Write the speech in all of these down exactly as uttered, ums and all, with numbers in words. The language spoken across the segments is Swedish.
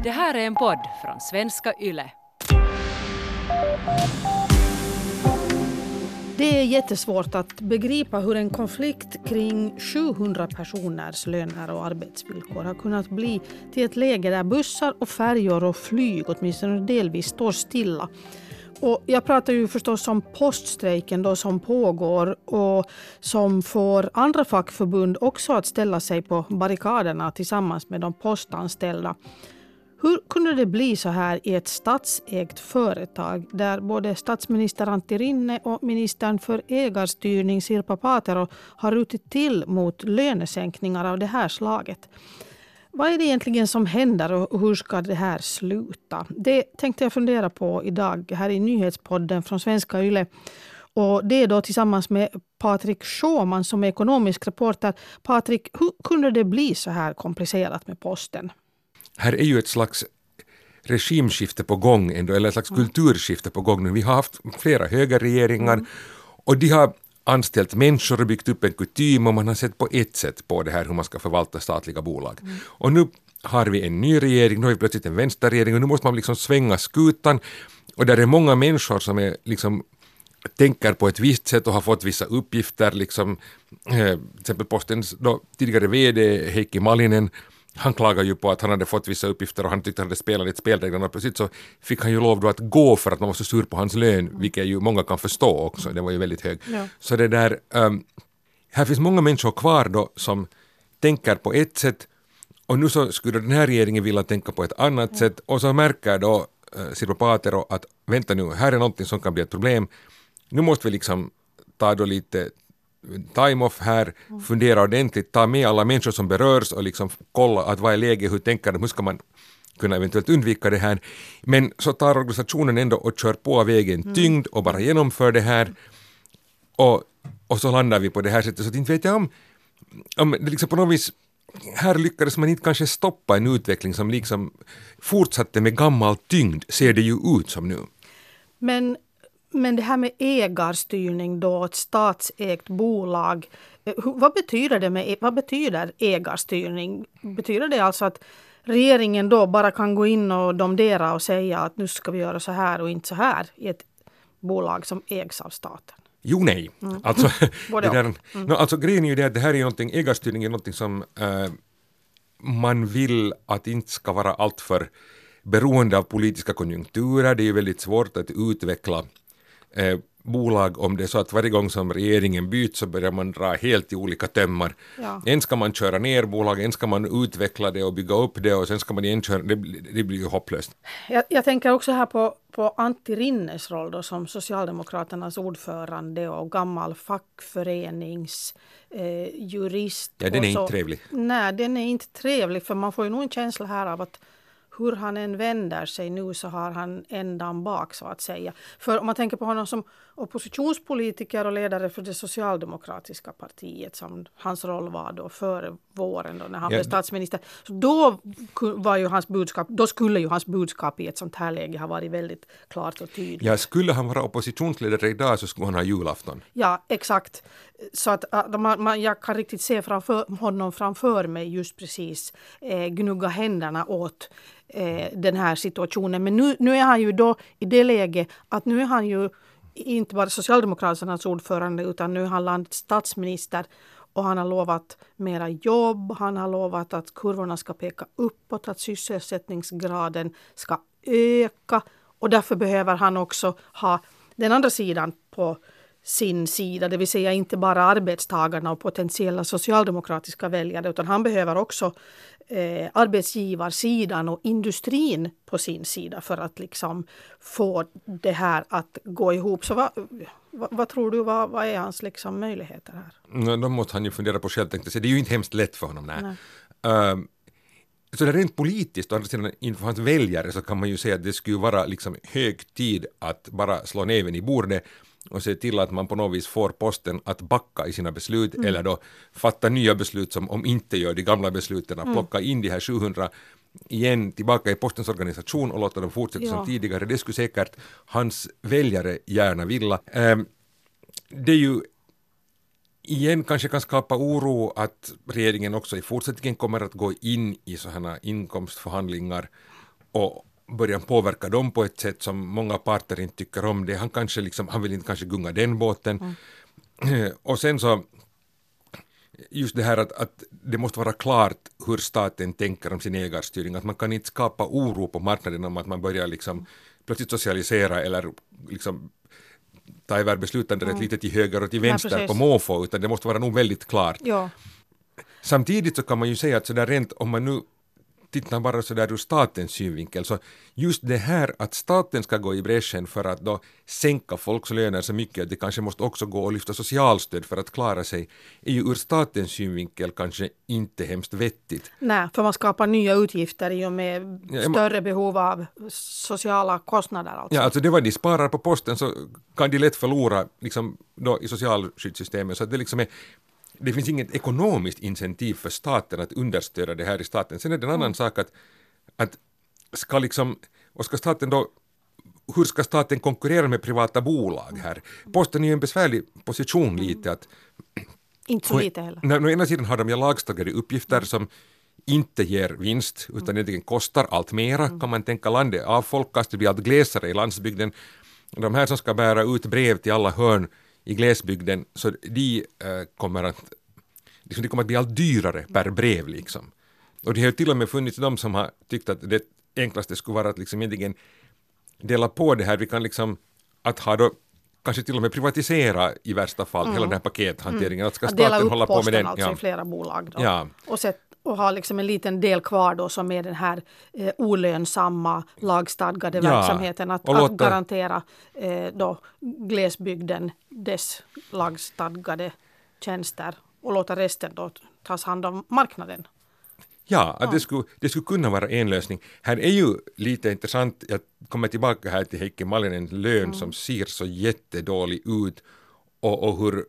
Det här är en podd från Svenska Yle. Det är jättesvårt att begripa hur en konflikt kring sjuhundra personers löner och arbetsvillkor har kunnat bli till ett läge där bussar och färjor och flyg åtminstone delvis står stilla. Och jag pratar ju förstås om poststrejken då som pågår och som får andra fackförbund också att ställa sig på barrikaderna tillsammans med de postanställda. Hur kunde det bli så här i ett statsägt företag där både statsminister Antti Rinne och ministern för ägarstyrning Sirpa Paatero har rutit till mot lönesänkningar av det här slaget? Vad är det egentligen som händer och hur ska det här sluta? Det tänkte jag fundera på idag här i nyhetspodden från Svenska Yle. Och det är då tillsammans med Patrik Schåman som är ekonomisk reporter. Patrik, hur kunde det bli så här komplicerat med posten? Här är ju ett slags regimskifte på gång ändå, eller ett slags mm. kulturskifte på gång nu. Vi har haft flera högerregeringar mm. och de har anställt människor och byggt upp en kutym och man har sett på ett sätt på det här hur man ska förvalta statliga bolag. Mm. Och nu har vi en ny regering, nu har vi plötsligt en vänsterregering och nu måste man liksom svänga skutan och där är många människor som är liksom tänker på ett visst sätt och har fått vissa uppgifter, liksom eh, till exempel postens då, tidigare vd Heikki Malinen. Han klagar ju på att han hade fått vissa uppgifter och han tyckte att han hade spelat lite spelreglerna och precis så fick han ju lov då att gå för att man var så sur på hans lön, vilket ju många kan förstå också, det var ju väldigt hög. Ja. Så det där, um, här finns många människor kvar då som tänker på ett sätt och nu så skulle den här regeringen vilja tänka på ett annat ja. sätt och så märker då uh, Sirpa Paatero att vänta nu, här är någonting som kan bli ett problem. Nu måste vi liksom ta då lite time off här, fundera ordentligt, ta med alla människor som berörs och liksom kolla att vad är läge, hur tänker de, hur ska man kunna eventuellt undvika det här. Men så tar organisationen ändå och kör på vägen mm. tyngd och bara genomför det här och, och så landar vi på det här sättet. Så inte vet jag om, om det liksom på något vis, här lyckades man inte kanske stoppa en utveckling som liksom fortsatte med gammal tyngd, ser det ju ut som nu. Men Men det här med ägarstyrning då, ett statsägt bolag, vad betyder det med, vad betyder ägarstyrning? Betyder det alltså att regeringen då bara kan gå in och domdera och säga att nu ska vi göra så här och inte så här i ett bolag som ägs av staten? Jo, nej. Mm. Alltså, det där, mm. no, alltså grejen är ju det att det här är någonting, ägarstyrning är någonting som äh, man vill att inte ska vara alltför beroende av politiska konjunkturer. Det är ju väldigt svårt att utveckla Eh, bolag om det är så att varje gång som regeringen byts så börjar man dra helt i olika tömmar. Ja. En ska man köra ner bolag, en ska man utveckla det och bygga upp det och sen ska man igen köra, det, det blir ju hopplöst. Jag, jag tänker också här på, på Antti Rinnes roll då, som Socialdemokraternas ordförande och gammal fackföreningsjurist. Eh, ja, den är så, inte trevlig. Nej, den är inte trevlig för man får ju nog en känsla här av att hur han än vänder sig nu så har han ändan bak så att säga. För om man tänker på honom som oppositionspolitiker och ledare för det socialdemokratiska partiet som hans roll var då före våren då när han ja. blev statsminister. Så då var ju hans budskap, då skulle ju hans budskap i ett sånt här läge ha varit väldigt klart och tydligt. Ja, skulle han vara oppositionsledare idag så skulle han ha julafton. Ja, exakt. Så att man, man, jag kan riktigt se framför, honom framför mig just precis eh, gnugga händerna åt eh, den här situationen. Men nu, nu är han ju då i det läget att nu är han ju inte bara Socialdemokraternas ordförande utan nu är han landets statsminister och han har lovat mera jobb, han har lovat att kurvorna ska peka uppåt, att sysselsättningsgraden ska öka och därför behöver han också ha den andra sidan på sin sida, det vill säga inte bara arbetstagarna och potentiella socialdemokratiska väljare utan han behöver också eh, arbetsgivarsidan och industrin på sin sida för att liksom få det här att gå ihop. Så vad, vad, vad tror du, vad, vad är hans liksom möjligheter här? No, då måste han ju fundera på själv, tänkte jag. Det är ju inte hemskt lätt för honom. Nej. Nej. Uh, så det är rent politiskt, och andra sidan inför hans väljare så kan man ju säga att det skulle vara liksom hög tid att bara slå näven i bordet och se till att man på något vis får posten att backa i sina beslut mm. eller då fatta nya beslut som om inte gör de gamla besluten, att mm. plocka in de här sjuhundra igen tillbaka i postens organisation och låta dem fortsätta ja. som tidigare. Det skulle säkert hans väljare gärna vilja. Um, det är ju igen kanske kan skapa oro att regeringen också i fortsättningen kommer att gå in i sådana inkomstförhandlingar och börjar påverka dem på ett sätt som många parter inte tycker om det. Han, kanske liksom, han vill inte kanske gunga den båten. Mm. Och sen så just det här att, att det måste vara klart hur staten tänker om sin ägarstyrning. Att man kan inte skapa oro på marknaden om att man börjar liksom plötsligt socialisera eller liksom ta över beslutande rätt mm. lite till höger och till vänster ja, på måfå, utan det måste vara nog väldigt klart. Ja. Samtidigt så kan man ju säga att sådär rent om man nu tittar bara sådär ur statens synvinkel, så just det här att staten ska gå i bräschen för att då sänka folks löner så mycket att det kanske måste också gå och lyfta socialstöd för att klara sig, är ju ur statens synvinkel kanske inte hemskt vettigt. Nej, för man skapar nya utgifter i och med ja, större man, behov av sociala kostnader. Alltså. Ja, alltså det var de sparar på posten så kan de lätt förlora liksom då i socialskyddssystemet, så att det liksom är det finns inget ekonomiskt incentiv för staten att understödja det här i staten. Sen är det en annan mm. sak att, att ska liksom, och ska staten då, hur ska staten konkurrera med privata bolag här? Posten är ju en besvärlig position mm. lite. Att, inte så lite heller. När, å ena sidan har de ju lagstadgade uppgifter mm. som inte ger vinst utan mm. egentligen kostar allt mera. Mm. Kan man tänka landet avfolkas, det blir allt glesare i landsbygden. De här som ska bära ut brev till alla hörn i glesbygden, så de äh, kommer att liksom, det kommer att bli allt dyrare per brev liksom. Och det har ju till och med funnits de som har tyckt att det enklaste skulle vara att liksom egentligen dela på det här. Vi kan liksom att ha då kanske till och med privatisera i värsta fall mm. hela den här pakethanteringen. Att ska att dela staten upp hålla på med den alltså ja. i flera bolag då. Ja. Och sätt och ha liksom en liten del kvar då som är den här eh, olönsamma lagstadgade ja, verksamheten att, låta, att garantera eh, då glesbygden dess lagstadgade tjänster och låta resten då tas hand om marknaden. Ja, att ja. Det, skulle, det skulle kunna vara en lösning. Här är ju lite intressant, jag kommer tillbaka här till Heikki Mallinens lön mm. som ser så jättedålig ut och, och hur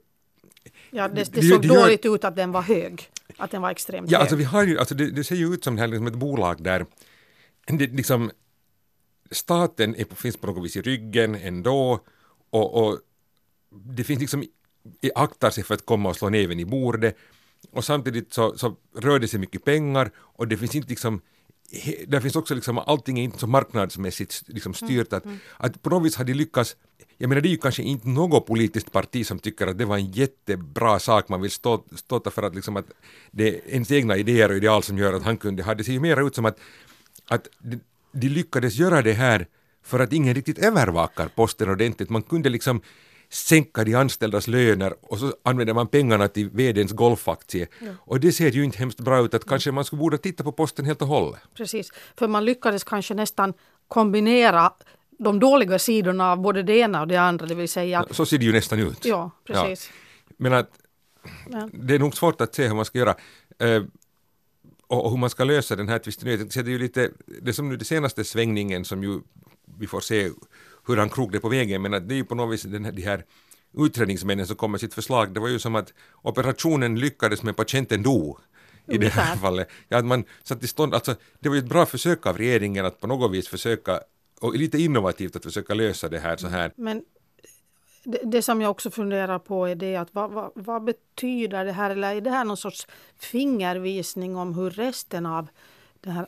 ja, det, det såg det, det dåligt gör, ut att den var hög. Att den var extremt ja, hög. Alltså vi har ju, alltså det, det ser ju ut som, det här, liksom ett bolag där det, liksom, staten är, finns på något vis i ryggen ändå och, och det finns liksom aktar sig för att komma och slå näven i bordet och samtidigt så, så rör det sig mycket pengar och det finns inte liksom där finns också liksom allting är inte så marknadsmässigt liksom styrt att, mm, mm. att på något vis har de lyckats. Jag menar det är ju kanske inte något politiskt parti som tycker att det var en jättebra sak man vill stå, ståta för att liksom att det är ens egna idéer och ideal som gör att han kunde ha. Det ser ju mer ut som att, att de, de lyckades göra det här för att ingen riktigt övervakar posten ordentligt. Man kunde liksom sänka de anställdas löner och så använder man pengarna till vdns golfaktie. Ja. Och det ser ju inte hemskt bra ut att kanske man skulle borde titta på posten helt och hållet. Precis, för man lyckades kanske nästan kombinera de dåliga sidorna av både det ena och det andra, det vill säga. Så ser det ju nästan ut. Ja, precis. Ja. Men att ja. Det är nog svårt att se hur man ska göra eh, och, och hur man ska lösa den här tvisten. Det är ju lite, det är som nu det senaste svängningen som ju vi får se hur han krok det på vägen, men att det är ju på något vis den här, de här utredningsmännen som kom med sitt förslag, det var ju som att operationen lyckades men patienten dog i det här fallet. Ja, att man satt i stånd, alltså det var ju ett bra försök av regeringen att på något vis försöka, och lite innovativt att försöka lösa det här så här. Men det, det som jag också funderar på är det att vad, vad, vad betyder det här, eller är det här någon sorts fingervisning om hur resten av det här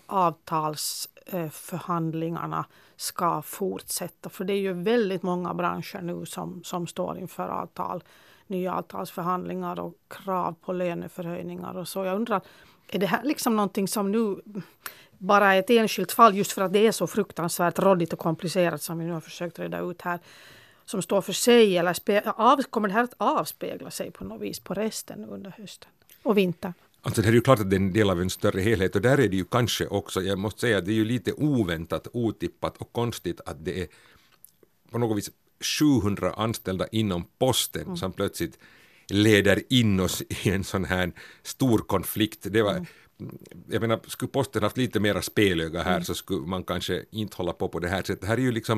avtalsförhandlingarna ska fortsätta? För det är ju väldigt många branscher nu som, som står inför avtal, nya avtalsförhandlingar och krav på löneförhöjningar och så. Jag undrar, är det här liksom någonting som nu bara är ett enskilt fall just för att det är så fruktansvärt råddigt och komplicerat som vi nu har försökt reda ut här, som står för sig, eller spe- av, kommer det här att avspegla sig på något vis på resten under hösten och vintern? Alltså det är ju klart att det är en del av en större helhet och där är det ju kanske också, jag måste säga att det är ju lite oväntat, otippat och konstigt att det är på något vis sjuhundra anställda inom posten mm. som plötsligt leder in oss i en sån här stor konflikt. Det var, mm. jag menar, skulle posten haft lite mera spelöga här mm. så skulle man kanske inte hålla på på det här sättet. Det här är ju liksom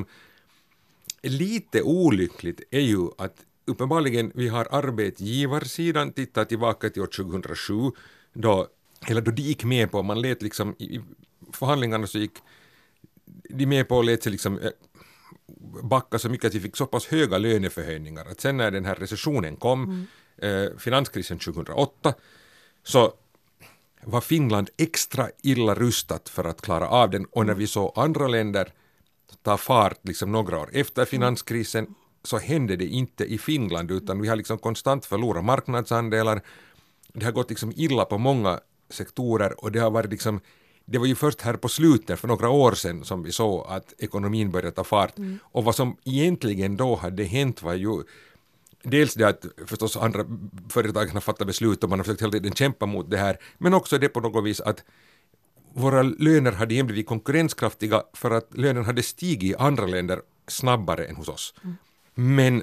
lite olyckligt är ju att uppenbarligen vi har arbetsgivarsidan tittat tillbaka till år tjugohundrasju då, eller då de gick med på, man lät liksom i förhandlingarna så gick de med på att lät sig liksom backa så mycket att vi fick så pass höga löneförhöjningar att sen när den här recessionen kom, mm. eh, finanskrisen tjugohundraåtta, så var Finland extra illa rustat för att klara av den, och när vi såg andra länder ta fart liksom några år efter finanskrisen så hände det inte i Finland, utan vi har liksom konstant förlorat marknadsandelar. Det har gått liksom illa på många sektorer, och det har varit liksom, det var ju först här på slutet för några år sedan som vi såg att ekonomin började ta fart. Mm. Och vad som egentligen då hade hänt var ju dels det att förstås andra företag har fattat beslut och man har försökt hela tiden kämpa mot det här, men också det på något vis att våra löner hade igen blivit konkurrenskraftiga för att lönen hade stigit i andra länder snabbare än hos oss. Mm. Men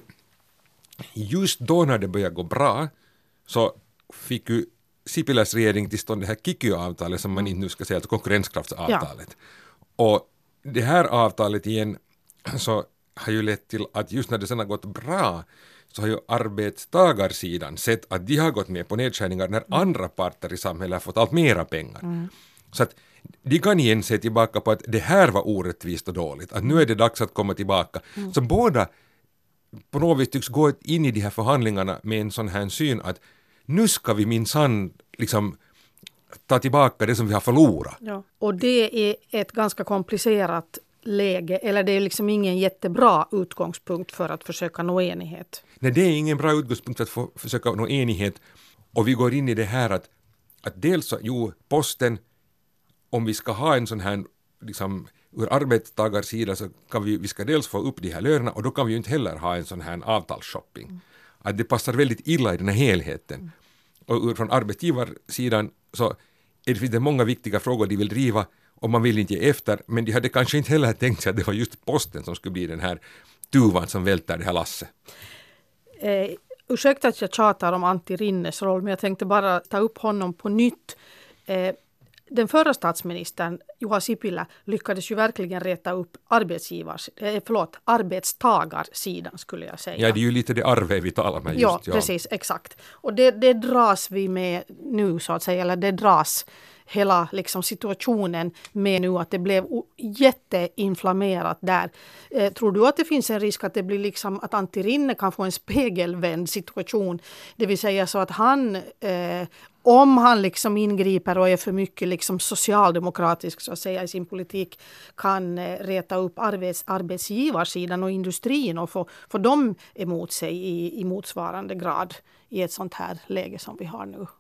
just då när det började gå bra så fick ju Sipiläs regering till stånd det här Kiky-avtalet som man inte nu ska säga, alltså konkurrenskraftsavtalet. Ja. Och det här avtalet igen så har ju lett till att just när det sen har gått bra så har ju arbetstagarsidan sett att de har gått med på nedskärningar när mm. andra parter i samhället har fått allt mera pengar. Mm. Så att de kan igen se tillbaka på att det här var orättvist och dåligt. Att nu är det dags att komma tillbaka. Mm. Så båda på något vis tycks gå in i de här förhandlingarna med en sån här syn att nu ska vi minsann liksom ta tillbaka det som vi har förlorat. Ja. Och det är ett ganska komplicerat läge, eller det är liksom ingen jättebra utgångspunkt för att försöka nå enighet. Nej, det är ingen bra utgångspunkt för att få, försöka nå enighet. Och vi går in i det här att, att dels så, jo, posten, om vi ska ha en sån här liksom, ur arbetstagarsida så kan vi, vi ska dels få upp de här lönerna, och då kan vi ju inte heller ha en sån här avtalsshopping. Mm. Att det passar väldigt illa i den här helheten. Mm. Och ur från arbetsgivarsidan så är det många viktiga frågor de vill driva och man vill inte ge efter, men de hade kanske inte heller tänkt sig att det var just posten som skulle bli den här tuvan som välter det här lasset. Eh, ursäkta att jag tjatar om Antti Rinnes roll, men jag tänkte bara ta upp honom på nytt. Eh, Den förra statsministern, Juha Sipilä, lyckades ju verkligen reta upp arbetsgivars, eh, förlåt, arbetstagarsidan skulle jag säga. Ja, det är ju lite det arve vi talar med just. Ja, ja. Precis, exakt. Och det, det dras vi med nu så att säga, eller det dras hela liksom, situationen med nu att det blev jätteinflammerat där. Eh, tror du att det finns en risk att det blir liksom att Antti Rinne kan få en spegelvänd situation? Det vill säga så att han eh, om han liksom ingriper och är för mycket liksom socialdemokratisk så att säga i sin politik kan eh, reta upp arbets, arbetsgivarsidan och industrin och få, få dem emot sig i, i motsvarande grad i ett sånt här läge som vi har nu.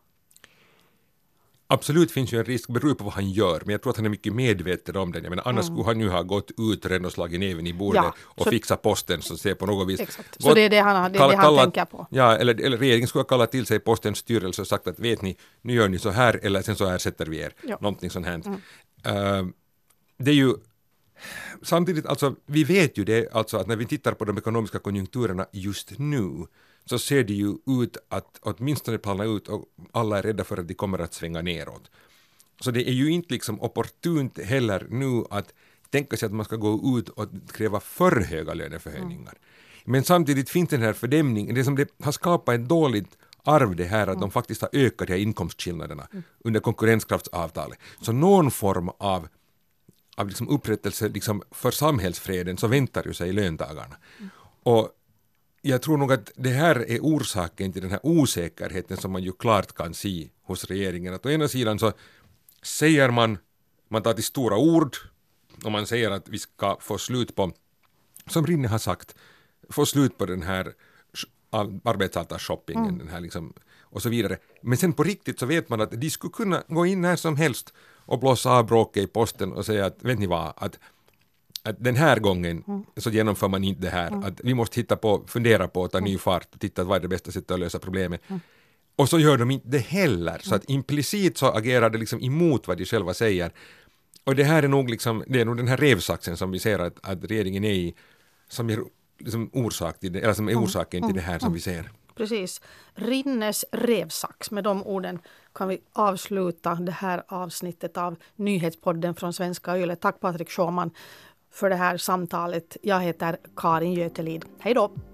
Absolut finns ju en risk, beror på vad han gör, men jag tror att han är mycket medveten om det. Jag menar, annars mm. skulle han ju ha gått ut redan och slagit näven i bordet ja, och fixa posten så ser på något vis. Exakt. Så det är det han, det är det han kallat, tänker på. Ja, eller, eller regeringen skulle ha kallat till sig postens styrelse och sagt att vet ni, nu gör ni så här eller sen så här sätter vi er. Ja. Någonting sånt här. Mm. Uh, det är ju samtidigt, alltså vi vet ju det, alltså att när vi tittar på de ekonomiska konjunkturerna just nu så ser det ju ut att åtminstone plana ut och alla är rädda för att de kommer att svänga neråt. Så det är ju inte liksom opportunt heller nu att tänka sig att man ska gå ut och kräva för höga löneförhöjningar. Mm. Men samtidigt finns den här fördämningen, det som det har skapat ett dåligt arv det här att mm. de faktiskt har ökat de här inkomstskillnaderna mm. under konkurrenskraftsavtalet. Så någon form av, av liksom upprättelse liksom för samhällsfreden så väntar ju sig löntagarna. Mm. Och jag tror nog att det här är orsaken till den här osäkerheten som man ju klart kan se hos regeringen. Att å ena sidan så säger man, man tar till stora ord och man säger att vi ska få slut på, som Rinne har sagt, få slut på den här arbetsavtalsshoppingen mm. den här liksom, och så vidare. Men sen på riktigt så vet man att de skulle kunna gå in här som helst och blåsa av bråket i posten och säga att vet ni vad, att att den här gången mm. så genomför man inte det här. Mm. Att vi måste hitta på, fundera på att ta ny fart och titta vad är det bästa sättet att lösa problemet. Mm. Och så gör de inte det heller. Så att implicit så agerar det liksom emot vad de själva säger. Och det här är nog liksom, det är nog den här revsaxen som vi ser att, att regeringen är i som är liksom orsak till det, eller som är orsaken mm. till det här som mm. vi ser. Precis. Rinnes revsax. Med de orden kan vi avsluta det här avsnittet av Nyhetspodden från Svenska Yle. Tack Patrik Sjöman för det här samtalet. Jag heter Karin Götelid. Hej då!